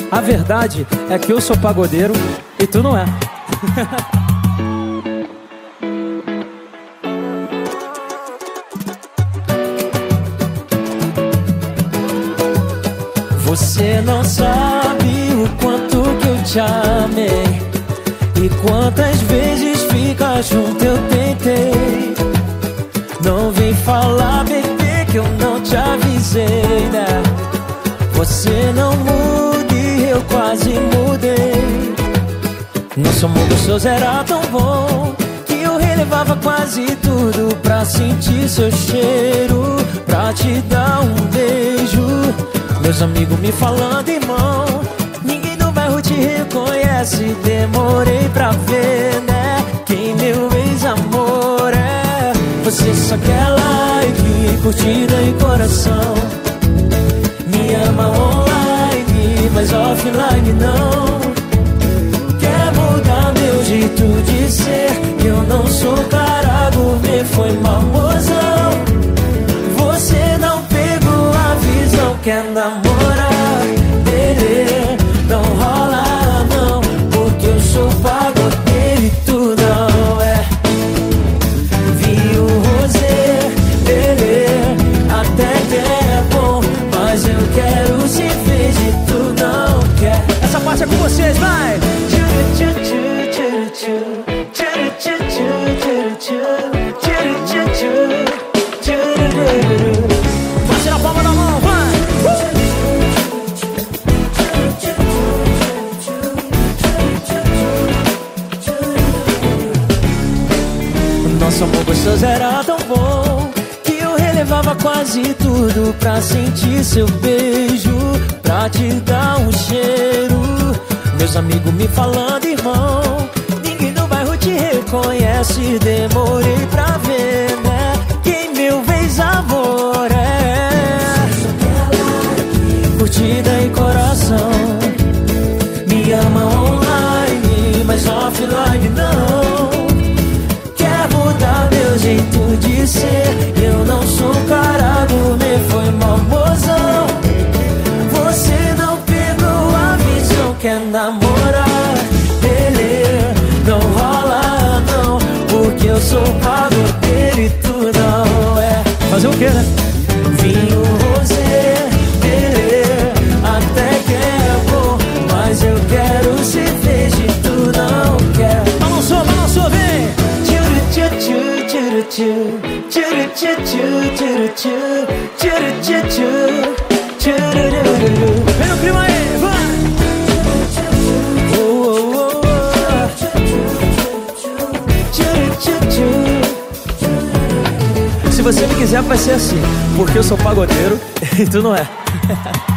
A verdade é que eu sou pagodeiro e tu não é. Você não sabe o quanto que eu te amei e quantas vezes ficar junto eu tentei. Não vem falar, bebê, que eu não te avisei, né? Você não muda e eu quase mudei. Nosso amor gostoso era tão bom que eu relevava quase tudo pra sentir seu cheiro, pra te dar um beijo. Meus amigos me falando, irmão, ninguém no bairro te reconhece. Demorei pra ver, né, quem meu ex-amor é. Você só quer like, curtida e coração. Me ama online, mas offline não. Quer mudar meu jeito de ser, eu não sou cara gourmet, foi mamozão. Você não pegou a visão, quer namorar, beleza, não rola não, porque eu sou pagodeiro e tu não é. Vi o rosé, beleza, até que é bom, mas eu quero se fez e tu não quer. Essa parte é com vocês, vai! Bate na palma da mão, vai! Nosso amor gostoso era tão bom que eu relevava quase tudo pra sentir seu beijo, pra te dar um cheiro. Meus amigos me falando, irmão, ninguém no bairro te reconhece. Demorei pra ver, né, quem meu ex-amor é. Curtida e coração. Me ama online, mas offline não. Quer mudar meu jeito de ser, eu não sou cara gourmet, foi mamozão. Você não pegou a visão, quer namorar, beleza, não rola não, porque eu sou pagodeiro e tu não é. Fazer o que, né? Vinho rosé, beleza, até que é bom, mas eu quero cerveja e tu não quer. Balançou, vem! Vem no clima aí, vai! Se você me quiser vai ser assim, porque eu sou pagodeiro e tu não é.